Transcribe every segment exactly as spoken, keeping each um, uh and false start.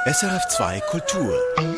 S R F zwei Kultur.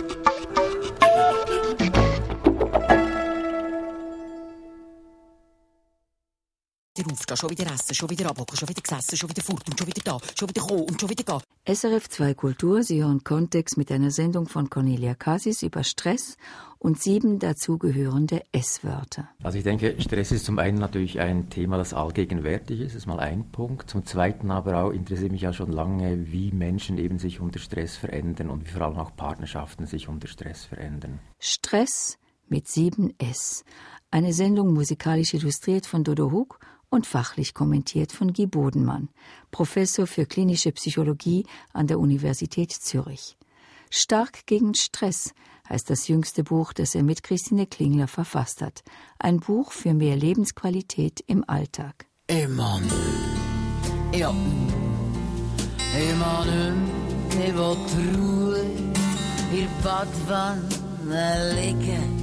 Aufstehen, schon wieder essen, schon wieder abhocken, schon wieder gesessen, schon wieder fort und schon wieder da, schon wieder kommen und schon wieder gehen. S R F zwei Kultur, Sie hören Kontext mit einer Sendung von Cornelia Cassis über Stress und sieben dazugehörende S-Wörter. Also ich denke, Stress ist zum einen natürlich ein Thema, das allgegenwärtig ist, das ist mal ein Punkt. Zum zweiten aber auch interessiert mich ja schon lange, wie Menschen eben sich unter Stress verändern und wie vor allem auch Partnerschaften sich unter Stress verändern. Stress mit sieben S. Eine Sendung musikalisch illustriert von Dodo Hug und fachlich kommentiert von Guy Bodenmann, Professor für klinische Psychologie an der Universität Zürich. Stark gegen Stress heißt das jüngste Buch, das er mit Christine Klingler verfasst hat. Ein Buch für mehr Lebensqualität im Alltag. Immer nicht. Ja. Immer nicht. Ich will Ruhe in der Badwanne liegen.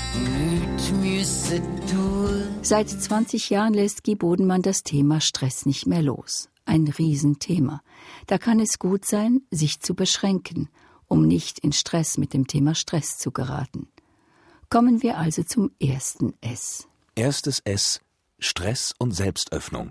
Seit zwanzig Jahren lässt Guy Bodenmann das Thema Stress nicht mehr los. Ein Riesenthema. Da kann es gut sein, sich zu beschränken, um nicht in Stress mit dem Thema Stress zu geraten. Kommen wir also zum ersten S. Erstes S: Stress und Selbstöffnung.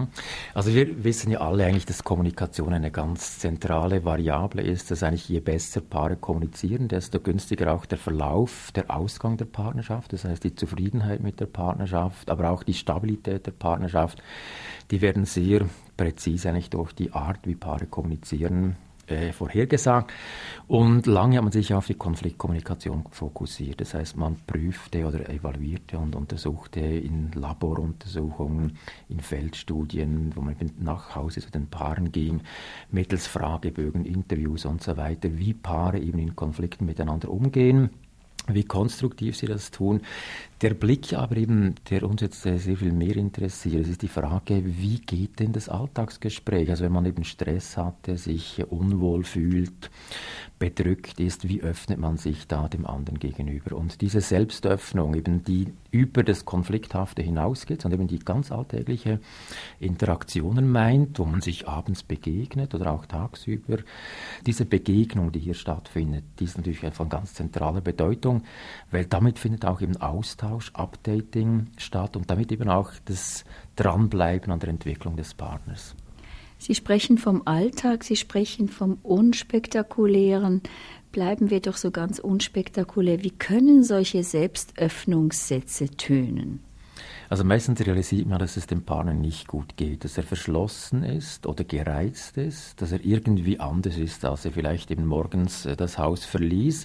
Also wir wissen ja alle eigentlich, dass Kommunikation eine ganz zentrale Variable ist, dass eigentlich je besser Paare kommunizieren, desto günstiger auch der Verlauf, der Ausgang der Partnerschaft, das heißt die Zufriedenheit mit der Partnerschaft, aber auch die Stabilität der Partnerschaft, die werden sehr präzise eigentlich durch die Art, wie Paare kommunizieren, äh, vorhergesagt. Und lange hat man sich auf die Konfliktkommunikation fokussiert. Das heißt, man prüfte oder evaluierte und untersuchte in Laboruntersuchungen, in Feldstudien, wo man nach Hause zu den Paaren ging, mittels Fragebögen, Interviews und so weiter, wie Paare eben in Konflikten miteinander umgehen, wie konstruktiv sie das tun. Der Blick aber eben, der uns jetzt sehr viel mehr interessiert, ist die Frage, wie geht denn das Alltagsgespräch? Also wenn man eben Stress hatte, sich unwohl fühlt, bedrückt ist, wie öffnet man sich da dem anderen gegenüber? Und diese Selbstöffnung, eben die über das Konflikthafte hinausgeht und eben die ganz alltägliche Interaktionen meint, wo man sich abends begegnet oder auch tagsüber, diese Begegnung, die hier stattfindet, die ist natürlich von ganz zentraler Bedeutung, weil damit findet auch eben Austausch, Updating statt und damit eben auch das Dranbleiben an der Entwicklung des Partners. Sie sprechen vom Alltag, Sie sprechen vom Unspektakulären. Bleiben wir doch so ganz unspektakulär. Wie können solche Selbstöffnungssätze tönen? Also meistens realisiert man, dass es dem Partner nicht gut geht, dass er verschlossen ist oder gereizt ist, dass er irgendwie anders ist, als er vielleicht eben morgens das Haus verließ.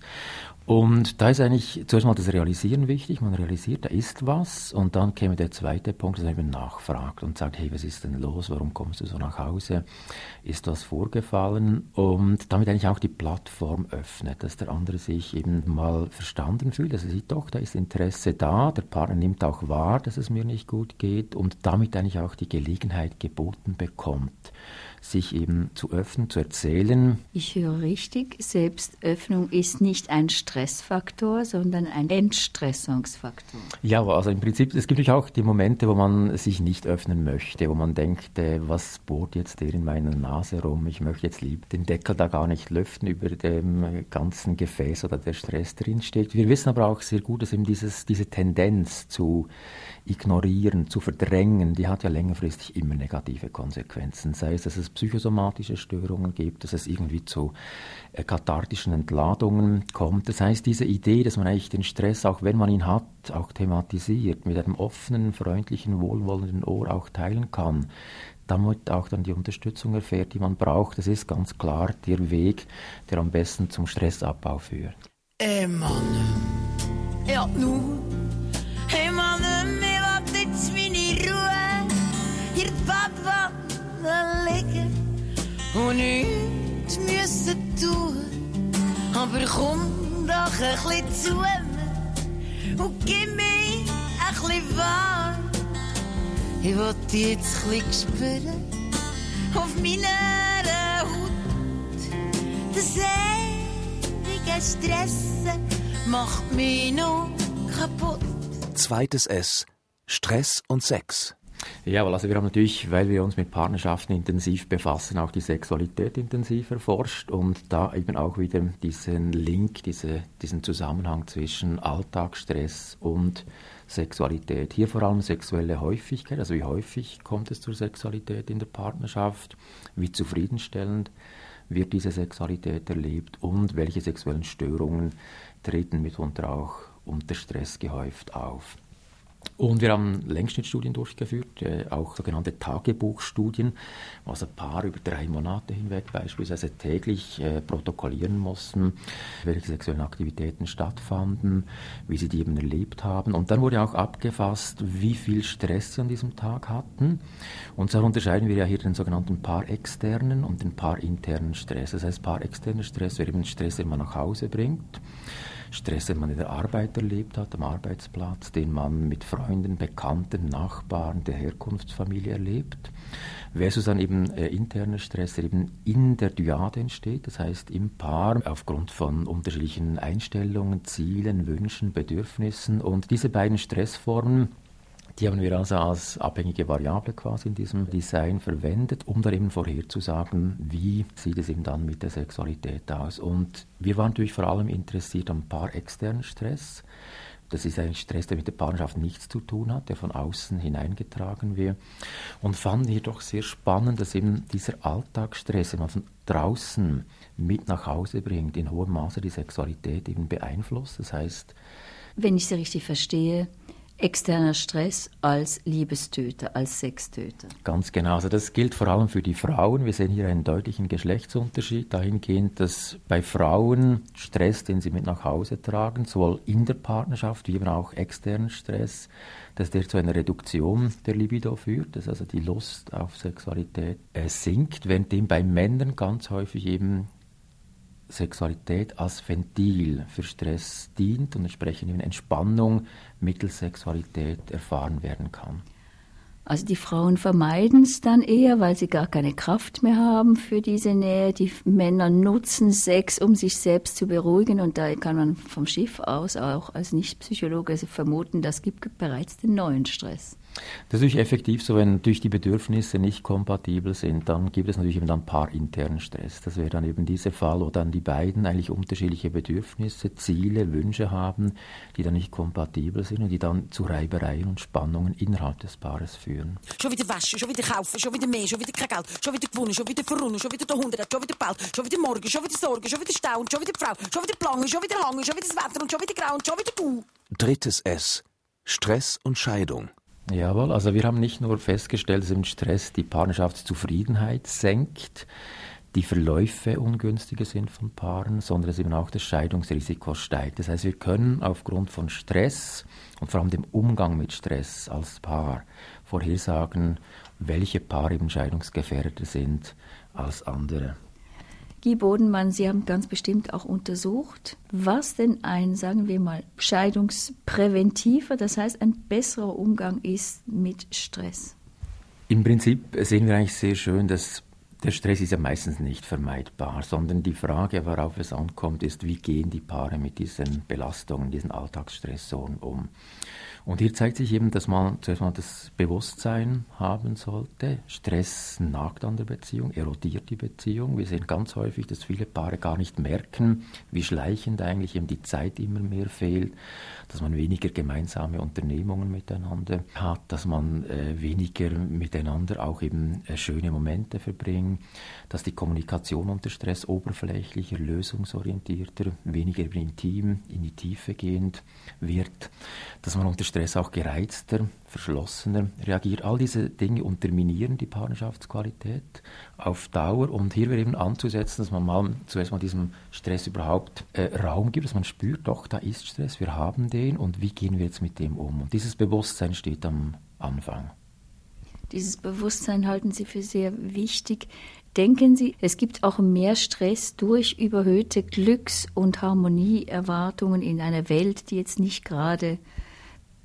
Und da ist eigentlich zuerst mal das Realisieren wichtig. Man realisiert, da ist was. Und dann käme der zweite Punkt, dass man eben nachfragt und sagt, hey, was ist denn los? Warum kommst du so nach Hause? Ist was vorgefallen? Und damit eigentlich auch die Plattform öffnet, dass der andere sich eben mal verstanden fühlt. Dass er sieht, doch, da ist Interesse da. Der Partner nimmt auch wahr, dass es mir nicht gut geht. Und damit eigentlich auch die Gelegenheit geboten bekommt, sich eben zu öffnen, zu erzählen. Ich höre richtig, Selbstöffnung ist nicht ein Stressfaktor, sondern ein Entstressungsfaktor. Ja, also im Prinzip, es gibt natürlich auch die Momente, wo man sich nicht öffnen möchte, wo man denkt, äh, was bohrt jetzt der in meiner Nase rum? Ich möchte jetzt lieber den Deckel da gar nicht lüften über dem ganzen Gefäß oder der Stress drinsteht. Wir wissen aber auch sehr gut, dass eben dieses, diese Tendenz zu ignorieren, zu verdrängen, die hat ja längerfristig immer negative Konsequenzen. Sei es, dass es psychosomatische Störungen gibt, dass es irgendwie zu äh, kathartischen Entladungen kommt. Das heißt, diese Idee, dass man eigentlich den Stress, auch wenn man ihn hat, auch thematisiert, mit einem offenen, freundlichen, wohlwollenden Ohr auch teilen kann, damit auch dann die Unterstützung erfährt, die man braucht, das ist ganz klar der Weg, der am besten zum Stressabbau führt. Ey Mann, ja nu, hey Mann, mir will jetzt meine Ruhe, hier Badwanne liegen und nichts müssen tun, aber komm doch ein bisschen zu mir und gib mir ein bisschen warm. Ich will dich jetzt ein bisschen spüren auf meiner Haut. Das ewige Stressen macht mich noch kaputt. Zweites S: Stress und Sex. Ja, also wir haben natürlich, weil wir uns mit Partnerschaften intensiv befassen, auch die Sexualität intensiv erforscht und da eben auch wieder diesen Link, diese, diesen Zusammenhang zwischen Alltagsstress und Sexualität. Hier vor allem sexuelle Häufigkeit, also wie häufig kommt es zur Sexualität in der Partnerschaft, wie zufriedenstellend wird diese Sexualität erlebt und welche sexuellen Störungen treten mitunter auch unter Stress gehäuft auf. Und wir haben Längsschnittstudien durchgeführt, äh, auch sogenannte Tagebuchstudien, wo also Paare über drei Monate hinweg beispielsweise täglich äh, protokollieren mussten, welche sexuellen Aktivitäten stattfanden, wie sie die eben erlebt haben. Und dann wurde auch abgefasst, wie viel Stress sie an diesem Tag hatten. Und so unterscheiden wir ja hier den sogenannten paarexternen und den paarinternen Stress. Das heißt, paarexterner Stress wäre eben Stress, den man nach Hause bringt. Stress, den man in der Arbeit erlebt hat, am Arbeitsplatz, den man mit Freunden, Bekannten, Nachbarn der Herkunftsfamilie erlebt, versus dann eben äh, interner Stress, der eben in der Dyade entsteht, das heißt im Paar aufgrund von unterschiedlichen Einstellungen, Zielen, Wünschen, Bedürfnissen. Und diese beiden Stressformen, die haben wir also als abhängige Variable quasi in diesem Design verwendet, um da eben vorherzusagen, wie sieht es eben dann mit der Sexualität aus. Und wir waren natürlich vor allem interessiert am paarexternen Stress. Das ist ein Stress, der mit der Partnerschaft nichts zu tun hat, der von außen hineingetragen wird. Und fanden hier doch sehr spannend, dass eben dieser Alltagsstress, den man von draußen mit nach Hause bringt, in hohem Maße die Sexualität eben beeinflusst. Das heißt, wenn ich Sie richtig verstehe, externer Stress als Liebestöter, als Sextöter. Ganz genau. Also das gilt vor allem für die Frauen. Wir sehen hier einen deutlichen Geschlechtsunterschied dahingehend, dass bei Frauen Stress, den sie mit nach Hause tragen, sowohl in der Partnerschaft wie eben auch externen Stress, dass der zu einer Reduktion der Libido führt, dass also die Lust auf Sexualität äh, sinkt, währenddem bei Männern ganz häufig eben Sexualität als Ventil für Stress dient und entsprechend eben Entspannung mittels Sexualität erfahren werden kann. Also die Frauen vermeiden es dann eher, weil sie gar keine Kraft mehr haben für diese Nähe. Die Männer nutzen Sex, um sich selbst zu beruhigen und da kann man vom Schiff aus auch als Nicht-Psychologe vermuten, das gibt bereits den neuen Stress. Das ist natürlich effektiv so, wenn natürlich die Bedürfnisse nicht kompatibel sind, dann gibt es natürlich eben dann paarinternen Stress. Das wäre dann eben dieser Fall, wo dann die beiden eigentlich unterschiedliche Bedürfnisse, Ziele, Wünsche haben, die dann nicht kompatibel sind und die dann zu Reibereien und Spannungen innerhalb des Paares führen. Schon wieder waschen, schon wieder kaufen, schon wieder mehr, schon wieder kein Geld, schon wieder gewonnen, schon wieder verrunnen, schon wieder der Hund, schon wieder bald, schon wieder morgen, schon wieder Sorgen, schon wieder Stau, schon wieder die Frau, schon wieder Plangen, schon wieder Hangen, schon wieder das Wetter und schon wieder Grau und schon wieder du. Drittes S. Stress und Scheidung. Jawohl, also wir haben nicht nur festgestellt, dass im Stress die Partnerschaftszufriedenheit senkt, die Verläufe ungünstiger sind von Paaren, sondern dass eben auch das Scheidungsrisiko steigt. Das heißt, wir können aufgrund von Stress und vor allem dem Umgang mit Stress als Paar vorhersagen, welche Paare eben scheidungsgefährdeter sind als andere. Guy Bodenmann, Sie haben ganz bestimmt auch untersucht, was denn ein, sagen wir mal, scheidungspräventiver, das heißt ein besserer Umgang ist mit Stress. Im Prinzip sehen wir eigentlich sehr schön, dass der Stress ist ja meistens nicht vermeidbar, sondern die Frage, worauf es ankommt, ist, wie gehen die Paare mit diesen Belastungen, diesen Alltagsstressoren um. Und hier zeigt sich eben, dass man zuerst mal das Bewusstsein haben sollte. Stress nagt an der Beziehung, erodiert die Beziehung. Wir sehen ganz häufig, dass viele Paare gar nicht merken, wie schleichend eigentlich eben die Zeit immer mehr fehlt, dass man weniger gemeinsame Unternehmungen miteinander hat, dass man äh, weniger miteinander auch eben äh, schöne Momente verbringt, dass die Kommunikation unter Stress oberflächlicher, lösungsorientierter, weniger intim, in die Tiefe gehend wird, dass man unter Stress auch gereizter, verschlossener reagiert. All diese Dinge unterminieren die Partnerschaftsqualität auf Dauer und hier wäre eben anzusetzen, dass man mal zuerst mal diesem Stress überhaupt äh, Raum gibt, dass man spürt, doch, da ist Stress, wir haben den und wie gehen wir jetzt mit dem um? Und dieses Bewusstsein steht am Anfang. Dieses Bewusstsein halten Sie für sehr wichtig. Denken Sie, es gibt auch mehr Stress durch überhöhte Glücks- und Harmonieerwartungen in einer Welt, die jetzt nicht gerade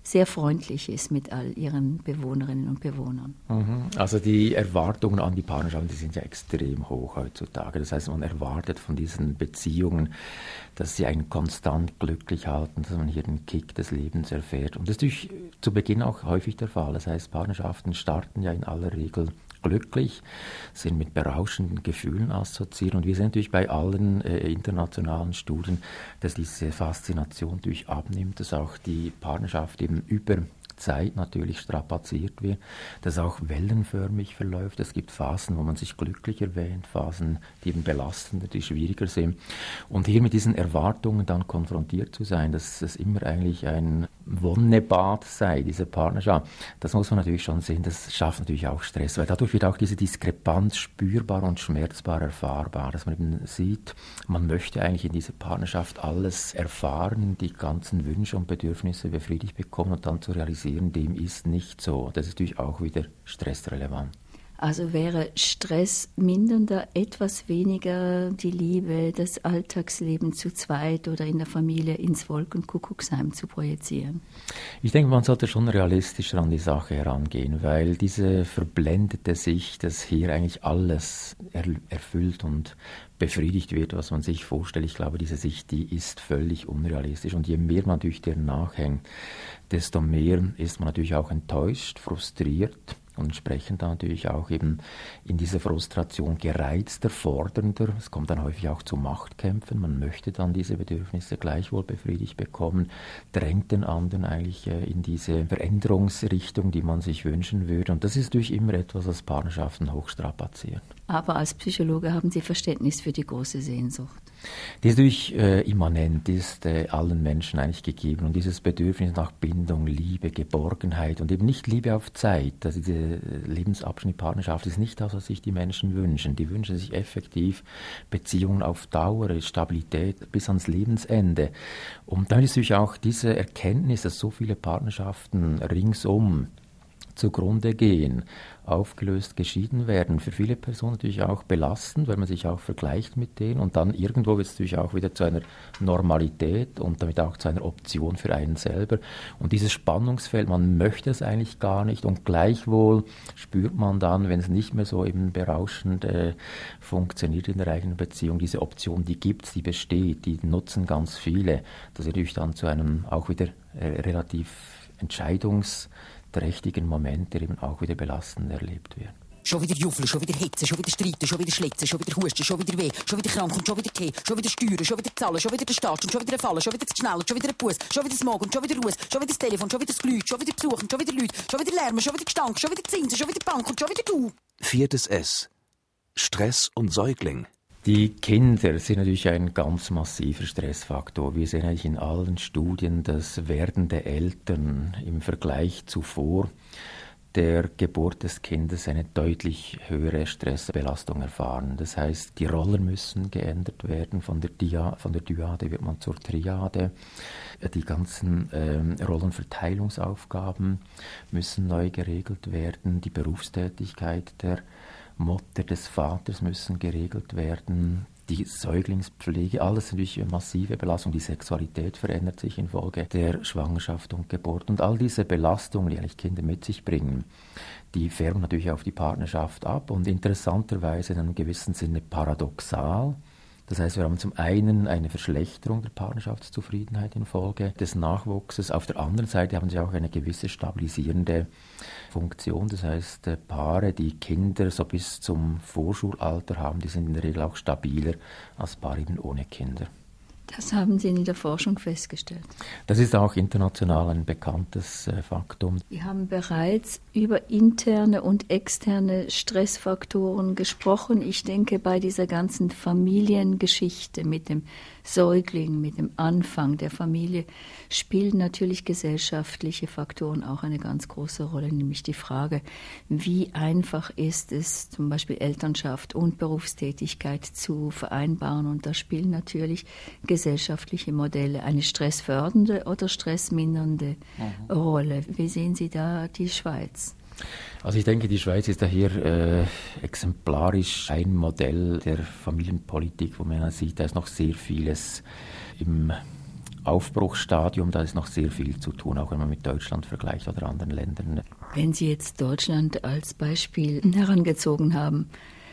sehr freundlich ist mit all ihren Bewohnerinnen und Bewohnern. Also die Erwartungen an die Partnerschaften, die sind ja extrem hoch heutzutage. Das heißt, man erwartet von diesen Beziehungen, dass sie einen konstant glücklich halten, dass man hier den Kick des Lebens erfährt. Und das ist natürlich zu Beginn auch häufig der Fall. Das heißt, Partnerschaften starten ja in aller Regel glücklich, sind mit berauschenden Gefühlen assoziiert. Und wir sehen natürlich bei allen äh, internationalen Studien, dass diese Faszination natürlich abnimmt, dass auch die Partnerschaft eben über Zeit natürlich strapaziert wird, das auch wellenförmig verläuft. Es gibt Phasen, wo man sich glücklicher wähnt, Phasen, die eben belastender, die schwieriger sind. Und hier mit diesen Erwartungen dann konfrontiert zu sein, dass es immer eigentlich ein Wonnebad sei, diese Partnerschaft, das muss man natürlich schon sehen, das schafft natürlich auch Stress, weil dadurch wird auch diese Diskrepanz spürbar und schmerzbar erfahrbar, dass man eben sieht, man möchte eigentlich in dieser Partnerschaft alles erfahren, die ganzen Wünsche und Bedürfnisse befriedigt bekommen und dann zu realisieren, dem ist nicht so. Das ist natürlich auch wieder stressrelevant. Also wäre Stress mindernder, etwas weniger die Liebe, das Alltagsleben zu zweit oder in der Familie ins Wolkenkuckucksheim zu projizieren? Ich denke, man sollte schon realistischer an die Sache herangehen, weil diese verblendete Sicht, dass hier eigentlich alles er- erfüllt und befriedigt wird, was man sich vorstellt, ich glaube, diese Sicht, die ist völlig unrealistisch. Und je mehr man durch der nachhängt, desto mehr ist man natürlich auch enttäuscht, frustriert und entsprechend dann natürlich auch eben in dieser Frustration gereizter, fordernder. Es kommt dann häufig auch zu Machtkämpfen. Man möchte dann diese Bedürfnisse gleichwohl befriedigt bekommen, drängt den anderen eigentlich in diese Veränderungsrichtung, die man sich wünschen würde. Und das ist natürlich immer etwas, was Partnerschaften hochstrapaziert. Aber als Psychologe haben Sie Verständnis für die große Sehnsucht. Die ist natürlich äh, immanent, die ist äh, allen Menschen eigentlich gegeben. Und dieses Bedürfnis nach Bindung, Liebe, Geborgenheit und eben nicht Liebe auf Zeit, also diese Lebensabschnitt Partnerschaft ist nicht das, was sich die Menschen wünschen. Die wünschen sich effektiv Beziehungen auf Dauer, Stabilität bis ans Lebensende. Und dann ist natürlich auch diese Erkenntnis, dass so viele Partnerschaften ringsum zugrunde gehen, aufgelöst, geschieden werden. Für viele Personen natürlich auch belastend, weil man sich auch vergleicht mit denen und dann irgendwo wird es natürlich auch wieder zu einer Normalität und damit auch zu einer Option für einen selber. Und dieses Spannungsfeld, man möchte es eigentlich gar nicht und gleichwohl spürt man dann, wenn es nicht mehr so eben berauschend äh, funktioniert in der eigenen Beziehung, diese Option, die gibt es, die besteht, die nutzen ganz viele. Das ist natürlich dann zu einem auch wieder äh, relativ Entscheidungs- trächtigen Moment, der eben auch wieder belastend erlebt wird. Schon wieder Juffeln, schon wieder Hitzen, schon wieder Streiten, schon wieder Schlitzen, schon wieder Husten, schon wieder Weh, schon wieder krank und schon wieder Keh, schon wieder Steuern, schon wieder Zahlen, schon wieder der Start und schon wieder Fallen, schon wieder zu schnell und schon wieder ein Bus, schon wieder das Magen und schon wieder Ruhe, schon wieder das Telefon, schon wieder das Glück, schon wieder Besuch und schon wieder Leute, schon wieder Lärm, schon wieder Gestank, schon wieder Zinsen, schon wieder Bank und schon wieder du. Viertes S. Stress und Säugling. Die Kinder sind natürlich ein ganz massiver Stressfaktor. Wir sehen eigentlich in allen Studien, dass werdende Eltern im Vergleich zuvor der Geburt des Kindes eine deutlich höhere Stressbelastung erfahren. Das heißt, die Rollen müssen geändert werden. Von der, Dia, von der Dyade wird man zur Triade. Die ganzen ähm, Rollenverteilungsaufgaben müssen neu geregelt werden. Die Berufstätigkeit der Mutter, des Vaters müssen geregelt werden. Die Säuglingspflege, alles natürlich eine massive Belastung. Die Sexualität verändert sich infolge der Schwangerschaft und Geburt. Und all diese Belastungen, die eigentlich Kinder mit sich bringen, die färben natürlich auf die Partnerschaft ab und interessanterweise in einem gewissen Sinne paradoxal. Das heißt, wir haben zum einen eine Verschlechterung der Partnerschaftszufriedenheit infolge des Nachwuchses. Auf der anderen Seite haben sie auch eine gewisse stabilisierende Funktion. Das heißt, Paare, die Kinder so bis zum Vorschulalter haben, die sind in der Regel auch stabiler als Paare eben ohne Kinder. Das haben Sie in der Forschung festgestellt. Das ist auch international ein bekanntes äh, Faktum. Wir haben bereits über interne und externe Stressfaktoren gesprochen. Ich denke, bei dieser ganzen Familiengeschichte mit dem Säugling, mit dem Anfang der Familie, spielen natürlich gesellschaftliche Faktoren auch eine ganz große Rolle, nämlich die Frage, wie einfach ist es, zum Beispiel Elternschaft und Berufstätigkeit zu vereinbaren. Und da spielen natürlich gesellschaftliche Modelle eine stressfördernde oder stressmindernde mhm. Rolle. Wie sehen Sie da die Schweiz? Also ich denke, die Schweiz ist da hier äh, exemplarisch ein Modell der Familienpolitik, wo man sieht, da ist noch sehr vieles im Aufbruchsstadium, da ist noch sehr viel zu tun, auch wenn man mit Deutschland vergleicht oder anderen Ländern. Wenn Sie jetzt Deutschland als Beispiel herangezogen haben,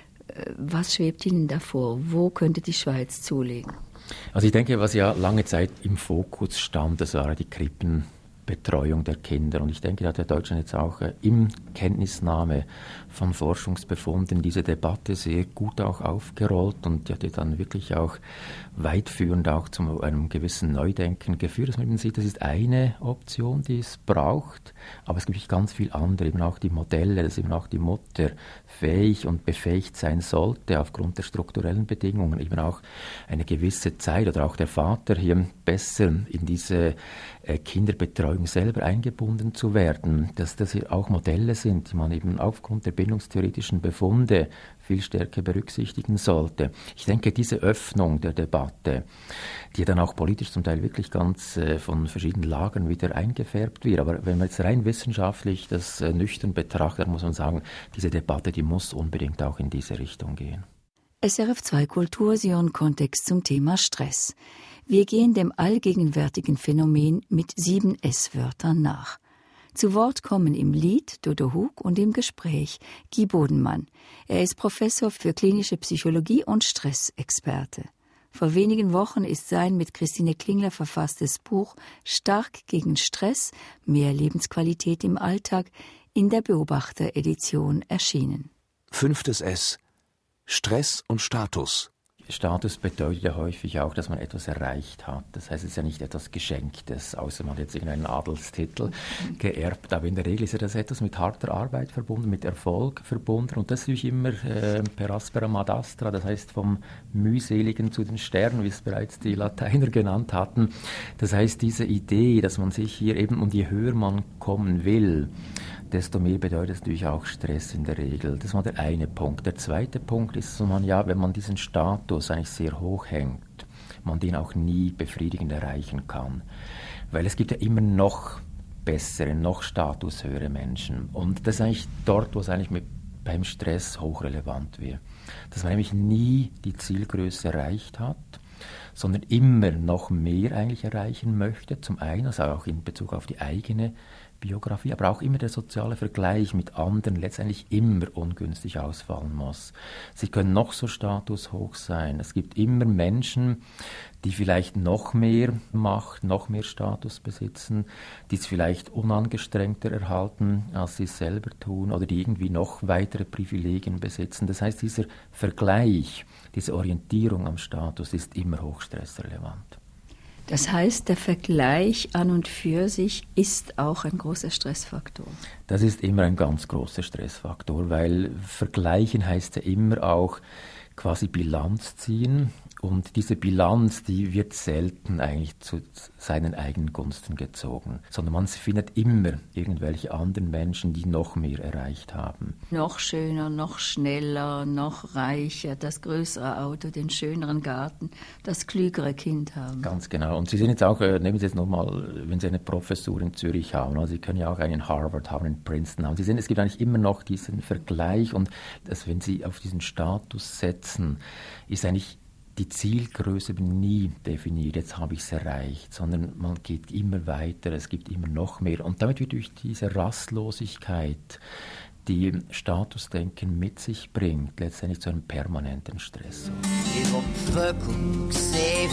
was schwebt Ihnen davor? Wo könnte die Schweiz zulegen? Also ich denke, was ja lange Zeit im Fokus stand, das war die Krippenbetreuung der Kinder. Und ich denke, da hat der Deutschland jetzt auch äh, im Kenntnisnahme von Forschungsbefunden diese Debatte sehr gut auch aufgerollt und die hat ja dann wirklich auch weitführend auch zu einem gewissen Neudenken geführt, dass man eben sieht, das ist eine Option, die es braucht, aber es gibt ganz viel andere, eben auch die Modelle, dass eben auch die Mutter fähig und befähigt sein sollte, aufgrund der strukturellen Bedingungen, eben auch eine gewisse Zeit oder auch der Vater hier besser in diese äh, Kinderbetreuung selber eingebunden zu werden, dass das hier auch Modelle sind, die man eben aufgrund der bildungstheoretischen Befunde viel stärker berücksichtigen sollte. Ich denke, diese Öffnung der Debatte, die dann auch politisch zum Teil wirklich ganz äh, von verschiedenen Lagern wieder eingefärbt wird, aber wenn man jetzt rein wissenschaftlich das äh, nüchtern betrachtet, muss man sagen, diese Debatte, die muss unbedingt auch in diese Richtung gehen. S R F zwei Kultur, Sie hören Kontext zum Thema Stress. Wir gehen dem allgegenwärtigen Phänomen mit sieben S-Wörtern nach. Zu Wort kommen im Lied Dodo Hug und im Gespräch Guy Bodenmann. Er ist Professor für klinische Psychologie und Stressexperte. Vor wenigen Wochen ist sein mit Christine Klingler verfasstes Buch Stark gegen Stress, mehr Lebensqualität im Alltag in der Beobachter-Edition erschienen. Fünftes S. Stress und Status. Status bedeutet ja häufig auch, dass man etwas erreicht hat. Das heißt, es ist ja nicht etwas Geschenktes, außer man hat jetzt irgendeinen Adelstitel geerbt. Aber in der Regel ist ja das etwas mit harter Arbeit verbunden, mit Erfolg verbunden. Und das ist natürlich immer äh, per aspera ad astra, das heißt vom Mühseligen zu den Sternen, wie es bereits die Lateiner genannt hatten. Das heißt, diese Idee, dass man sich hier eben, und je höher man kommen will, desto mehr bedeutet es natürlich auch Stress in der Regel. Das war der eine Punkt. Der zweite Punkt ist, dass man ja, wenn man diesen Status eigentlich sehr hoch hängt, man den auch nie befriedigend erreichen kann. Weil es gibt ja immer noch bessere, noch statushöhere Menschen. Und das ist eigentlich dort, wo es eigentlich mit, beim Stress hochrelevant wird. Dass man nämlich nie die Zielgröße erreicht hat, sondern immer noch mehr eigentlich erreichen möchte. Zum einen, also auch in Bezug auf die eigene Biografie, aber auch immer der soziale Vergleich mit anderen letztendlich immer ungünstig ausfallen muss. Sie können noch so statushoch sein. Es gibt immer Menschen, die vielleicht noch mehr Macht, noch mehr Status besitzen, die es vielleicht unangestrengter erhalten, als sie es selber tun, oder die irgendwie noch weitere Privilegien besitzen. Das heißt, dieser Vergleich, diese Orientierung am Status ist immer hochstressrelevant. Das heißt, der Vergleich an und für sich ist auch ein großer Stressfaktor. Das ist immer ein ganz großer Stressfaktor, weil Vergleichen heißt ja immer auch quasi Bilanz ziehen. Und diese Bilanz, die wird selten eigentlich zu seinen eigenen Gunsten gezogen, sondern man findet immer irgendwelche anderen Menschen, die noch mehr erreicht haben. Noch schöner, noch schneller, noch reicher, das größere Auto, den schöneren Garten, das klügere Kind haben. Ganz genau. Und Sie sehen jetzt auch, nehmen Sie jetzt nochmal, wenn Sie eine Professur in Zürich haben, also Sie können ja auch einen Harvard haben, in Princeton haben. Sie sehen, es gibt eigentlich immer noch diesen Vergleich und dass, wenn Sie auf diesen Status setzen, ist eigentlich die Zielgröße nie definiert, jetzt habe ich es erreicht, sondern man geht immer weiter, es gibt immer noch mehr. Und damit wird durch diese Rastlosigkeit, die Statusdenken mit sich bringt, letztendlich zu einem permanenten Stress. Ich will die Vögel sehen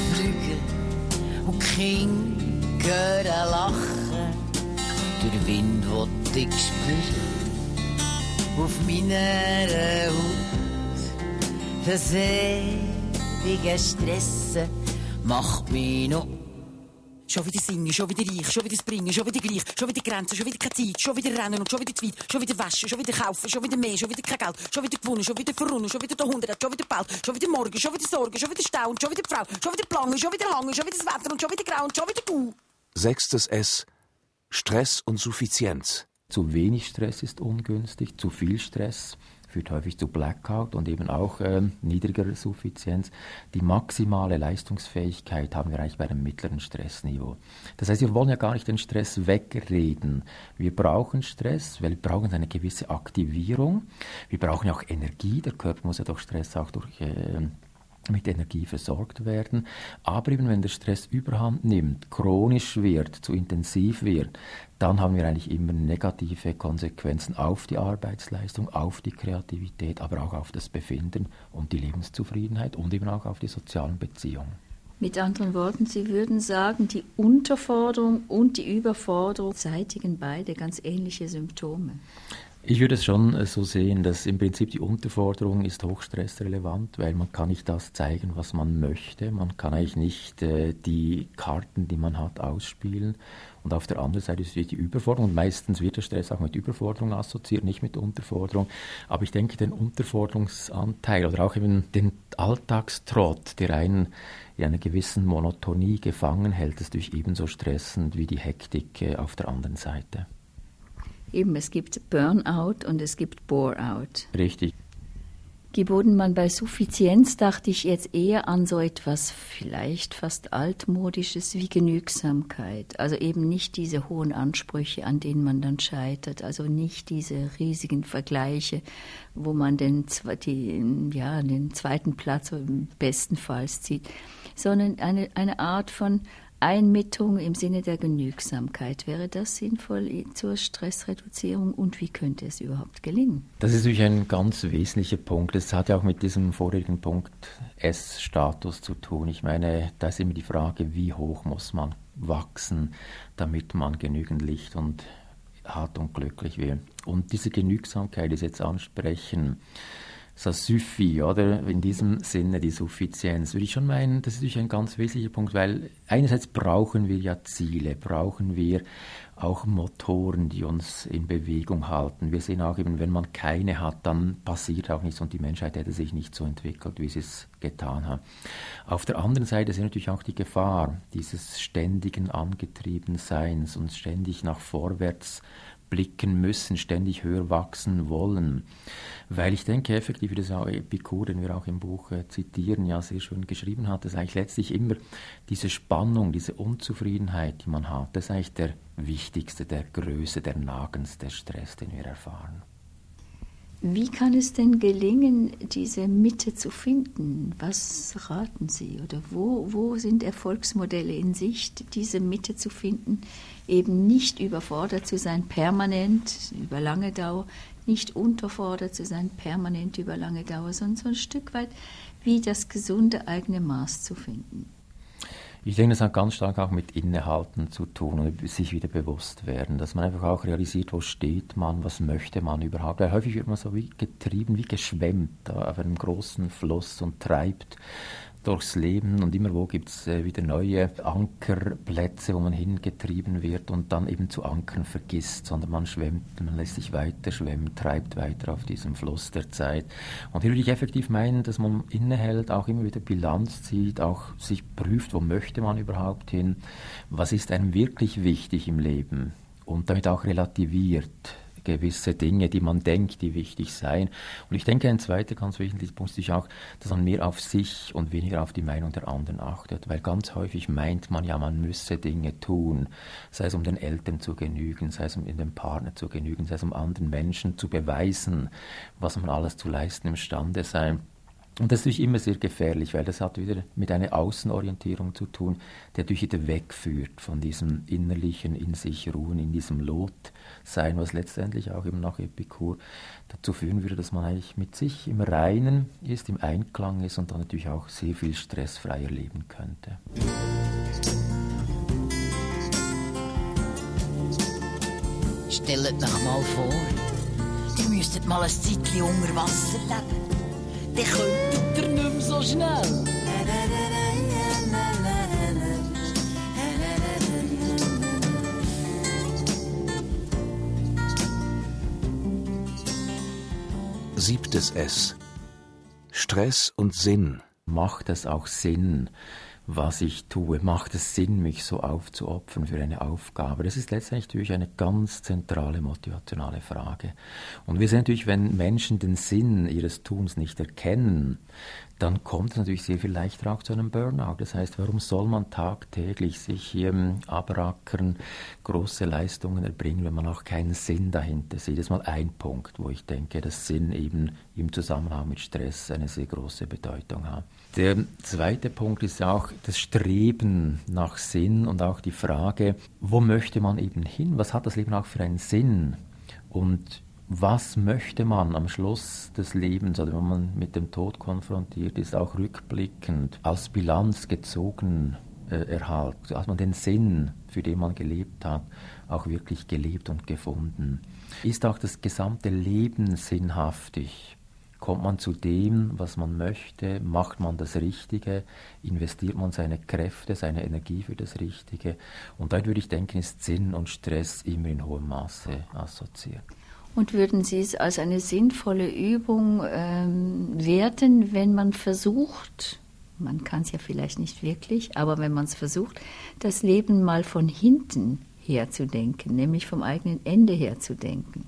fliegen und die Kinder hören lachen. Der Wind will ich spüren auf meiner Haut. Das ewige Stressen macht mich noch. Schon wieder singen, schon wieder reich, schon wieder springen, schon wieder gleich, schon wieder Grenzen, schon wieder keine Zeit, schon wieder rennen und schon wieder zu weit, schon wieder waschen, schon wieder kaufen, schon wieder mehr, schon wieder kein Geld, schon wieder gewonnen, schon wieder verrunnen, schon wieder der Hundert, schon wieder bald, schon wieder morgen, schon wieder Sorgen, schon wieder Stau und schon wieder die Frau, schon wieder Plangen, schon wieder Hangen, schon wieder das Wetter und schon wieder Grau und schon wieder du. Sechstes S. Stress und Suffizienz. Zu wenig Stress ist ungünstig, zu viel Stress führt häufig zu Blackout und eben auch äh, niedrigerer Suffizienz. Die maximale Leistungsfähigkeit haben wir eigentlich bei einem mittleren Stressniveau. Das heißt, wir wollen ja gar nicht den Stress wegreden. Wir brauchen Stress, weil wir brauchen eine gewisse Aktivierung. Wir brauchen ja auch Energie. Der Körper muss ja durch Stress auch durch, äh, mit Energie versorgt werden. Aber eben wenn der Stress überhand nimmt, chronisch wird, zu intensiv wird, dann haben wir eigentlich immer negative Konsequenzen auf die Arbeitsleistung, auf die Kreativität, aber auch auf das Befinden und die Lebenszufriedenheit und eben auch auf die sozialen Beziehungen. Mit anderen Worten, Sie würden sagen, die Unterforderung und die Überforderung zeitigen beide ganz ähnliche Symptome. Ich würde es schon so sehen, dass im Prinzip die Unterforderung ist hochstressrelevant, weil man kann nicht das zeigen, was man möchte. Man kann eigentlich nicht äh, die Karten, die man hat, ausspielen. Und auf der anderen Seite ist die Überforderung. Und meistens wird der Stress auch mit Überforderung assoziiert, nicht mit Unterforderung. Aber ich denke, den Unterforderungsanteil oder auch eben den Alltagstrott, der einen in einer gewissen Monotonie gefangen hält, ist natürlich ebenso stressend wie die Hektik äh, auf der anderen Seite. Eben, es gibt Burnout und es gibt Bore-out. Richtig. Guy Bodenmann, bei Suffizienz dachte ich jetzt eher an so etwas vielleicht fast altmodisches wie Genügsamkeit. Also eben nicht diese hohen Ansprüche, an denen man dann scheitert. Also nicht diese riesigen Vergleiche, wo man den, die, ja, den zweiten Platz bestenfalls zieht, sondern eine, eine Art von Einmittung im Sinne der Genügsamkeit. Wäre das sinnvoll zur Stressreduzierung und wie könnte es überhaupt gelingen? Das ist natürlich ein ganz wesentlicher Punkt. Das hat ja auch mit diesem vorigen Punkt S-Status zu tun. Ich meine, da ist immer die Frage, wie hoch muss man wachsen, damit man genügend Licht und hat und glücklich wird. Und diese Genügsamkeit, die Sie jetzt ansprechen, das Suffi, oder in diesem Sinne die Suffizienz, würde ich schon meinen, das ist natürlich ein ganz wesentlicher Punkt, weil einerseits brauchen wir ja Ziele, brauchen wir auch Motoren, die uns in Bewegung halten. Wir sehen auch eben, wenn man keine hat, dann passiert auch nichts und die Menschheit hätte sich nicht so entwickelt, wie sie es getan hat. Auf der anderen Seite ist natürlich auch die Gefahr dieses ständigen Angetriebenseins und ständig nach vorwärts blicken müssen, ständig höher wachsen wollen. Weil ich denke effektiv, wie das auch Epikur, den wir auch im Buch äh, zitieren, ja sehr schön geschrieben hat, dass eigentlich letztlich immer diese Spannung, diese Unzufriedenheit, die man hat, das ist eigentlich der wichtigste, der größte, der nagendste Stress, den wir erfahren. Wie kann es denn gelingen, diese Mitte zu finden? Was raten Sie? Oder wo, wo sind Erfolgsmodelle in Sicht, diese Mitte zu finden? Eben nicht überfordert zu sein, permanent, über lange Dauer, nicht unterfordert zu sein, permanent über lange Dauer, sondern so ein Stück weit wie das gesunde eigene Maß zu finden. Ich denke, das hat ganz stark auch mit Innehalten zu tun und sich wieder bewusst werden, dass man einfach auch realisiert, wo steht man, was möchte man überhaupt. Weil häufig wird man so wie getrieben, wie geschwemmt da auf einem großen Fluss und treibt durchs Leben und immer wo gibt es äh, wieder neue Ankerplätze, wo man hingetrieben wird und dann eben zu ankern vergisst, sondern man schwemmt, man lässt sich weiter schwemmen, treibt weiter auf diesem Fluss der Zeit. Und hier würde ich effektiv meinen, dass man innehält, auch immer wieder Bilanz zieht, auch sich prüft, wo möchte man überhaupt hin, was ist einem wirklich wichtig im Leben und damit auch relativiert gewisse Dinge, die man denkt, die wichtig seien. Und ich denke, ein zweiter ganz wesentlicher Punkt ist auch, dass man mehr auf sich und weniger auf die Meinung der anderen achtet, weil ganz häufig meint man ja, man müsse Dinge tun, sei es um den Eltern zu genügen, sei es um dem Partner zu genügen, sei es um anderen Menschen zu beweisen, was man alles zu leisten imstande sei. Und das ist natürlich immer sehr gefährlich, weil das hat wieder mit einer Außenorientierung zu tun, die natürlich wieder wegführt von diesem innerlichen, in sich ruhen, in diesem Lotsein, was letztendlich auch eben nach Epikur dazu führen würde, dass man eigentlich mit sich im Reinen ist, im Einklang ist und dann natürlich auch sehr viel stressfreier leben könnte. Stellt euch mal vor, ihr müsstet mal ein Zeitchen unter Wasser leben. Dann könntet ihr nicht mehr so schnell. Siebtes S. Stress und Sinn. Macht es auch Sinn, was ich tue? Macht es Sinn, mich so aufzuopfern für eine Aufgabe? Das ist letztendlich natürlich eine ganz zentrale motivationale Frage. Und wir sehen natürlich, wenn Menschen den Sinn ihres Tuns nicht erkennen, dann kommt es natürlich sehr viel leichter auch zu einem Burnout. Das heißt, warum soll man tagtäglich sich ähm, abrackern, große Leistungen erbringen, wenn man auch keinen Sinn dahinter sieht? Das ist mal ein Punkt, wo ich denke, dass Sinn eben im Zusammenhang mit Stress eine sehr große Bedeutung hat. Der zweite Punkt ist auch das Streben nach Sinn und auch die Frage, wo möchte man eben hin? Was hat das Leben auch für einen Sinn? Und was möchte man am Schluss des Lebens, oder wenn man mit dem Tod konfrontiert ist, auch rückblickend als Bilanz gezogen äh, erhalten? Als man den Sinn, für den man gelebt hat, auch wirklich gelebt und gefunden. Ist auch das gesamte Leben sinnhaftig? Kommt man zu dem, was man möchte? Macht man das Richtige? Investiert man seine Kräfte, seine Energie für das Richtige? Und dort würde ich denken, ist Sinn und Stress immer in hohem Maße assoziiert. Und würden Sie es als eine sinnvolle Übung ähm, werten, wenn man versucht, man kann es ja vielleicht nicht wirklich, aber wenn man es versucht, das Leben mal von hinten her zu denken, nämlich vom eigenen Ende her zu denken?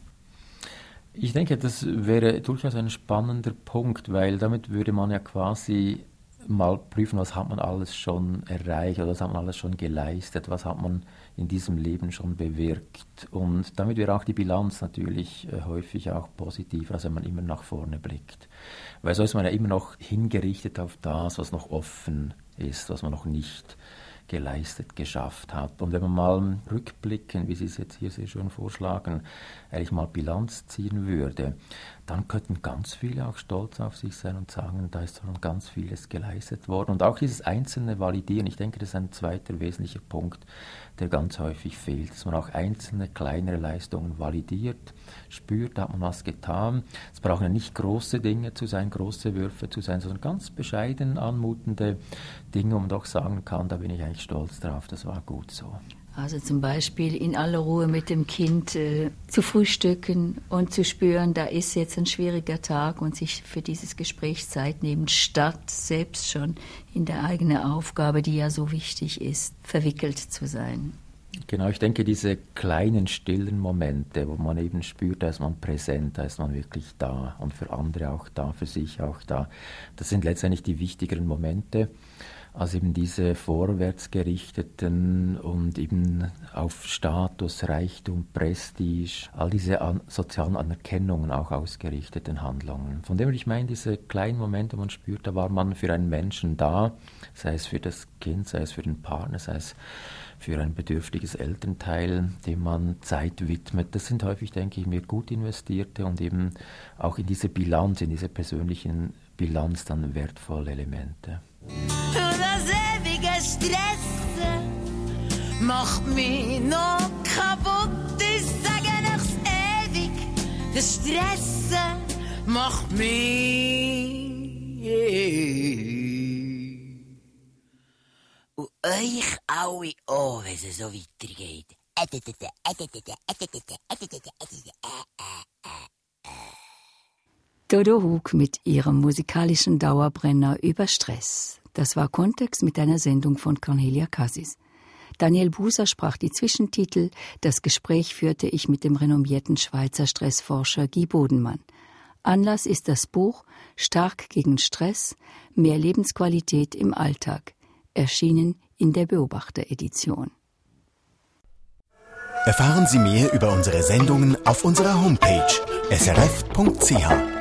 Ich denke, das wäre durchaus ein spannender Punkt, weil damit würde man ja quasi mal prüfen, was hat man alles schon erreicht oder was hat man alles schon geleistet, was hat man in diesem Leben schon bewirkt. Und damit wäre auch die Bilanz natürlich äh, häufig auch positiver, als wenn man immer nach vorne blickt. Weil so ist man ja immer noch hingerichtet auf das, was noch offen ist, was man noch nicht geleistet, geschafft hat. Und wenn man mal rückblicken, wie Sie es jetzt hier sehr schön vorschlagen, eigentlich mal Bilanz ziehen würde, dann könnten ganz viele auch stolz auf sich sein und sagen, da ist schon ganz vieles geleistet worden. Und auch dieses einzelne Validieren, ich denke, das ist ein zweiter wesentlicher Punkt, der ganz häufig fehlt, dass man auch einzelne kleinere Leistungen validiert, spürt, da hat man was getan. Es brauchen ja nicht große Dinge zu sein, große Würfe zu sein, sondern ganz bescheiden anmutende Dinge, wo man doch sagen kann, da bin ich eigentlich stolz drauf, das war gut so. Also zum Beispiel in aller Ruhe mit dem Kind äh, zu frühstücken und zu spüren, da ist jetzt ein schwieriger Tag und sich für dieses Gespräch Zeit nehmen, statt selbst schon in der eigenen Aufgabe, die ja so wichtig ist, verwickelt zu sein. Genau, ich denke, diese kleinen, stillen Momente, wo man eben spürt, da ist man präsent, da ist man wirklich da und für andere auch da, für sich auch da. Das sind letztendlich die wichtigeren Momente, als eben diese vorwärtsgerichteten und eben auf Status, Reichtum, Prestige, all diese an, sozialen Anerkennungen auch ausgerichteten Handlungen. Von dem ich meine, diese kleinen Momente, wo man spürt, da war man für einen Menschen da, sei es für das Kind, sei es für den Partner, sei es für ein bedürftiges Elternteil, dem man Zeit widmet. Das sind häufig, denke ich mir, gut investierte und eben auch in diese Bilanz, in diese persönlichen Bilanz dann wertvolle Elemente. Das ewige Stressen macht mich noch kaputt. Ich sage nichts ewig. Das Stressen macht mich. Und euch alle auch, wenn es so weitergeht. Dodo Hug mit ihrem musikalischen Dauerbrenner über Stress. Das war Kontext mit einer Sendung von Cornelia Cassis. Daniel Buser sprach die Zwischentitel. Das Gespräch führte ich mit dem renommierten Schweizer Stressforscher Guy Bodenmann. Anlass ist das Buch Stark gegen Stress, mehr Lebensqualität im Alltag, erschienen in der Beobachter-Edition. Erfahren Sie mehr über unsere Sendungen auf unserer Homepage s r f punkt c h.